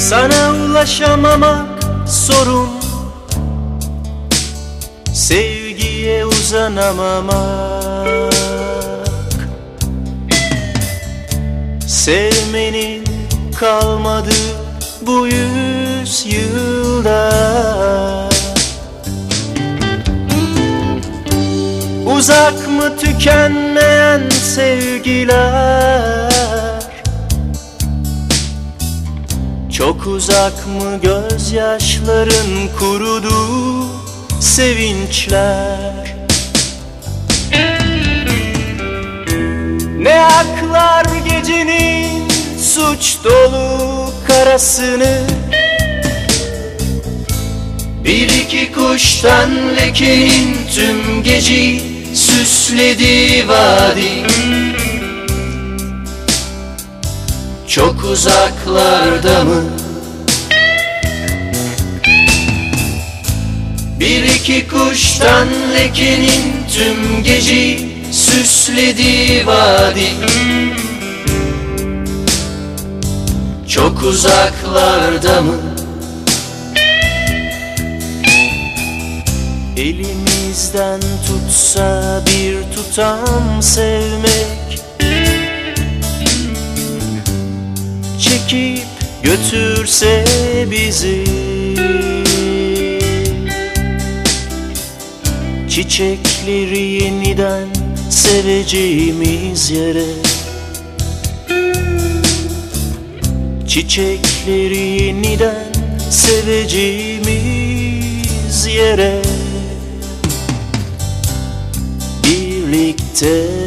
Sana ulaşamamak sorun, sevgiye uzanamamak. Sevmenin kalmadı bu 100 yılda. Uzak mı tükenmeyen sevgiler? Çok uzak mı gözyaşların kuruduğu sevinçler? Ne aklar gecenin suç dolu karasını, bir iki kuştan lekenin tüm geceyi süsledi vadi. Çok uzaklarda mı? Bir iki kuştan lekenin tüm geceyi süsledi vadi. Çok uzaklarda mı? Elimizden tutsa bir tutam sevmek, çekip götürse bizi çiçekleri yeniden seveceğimiz yere, çiçekleri yeniden seveceğimiz yere, birlikte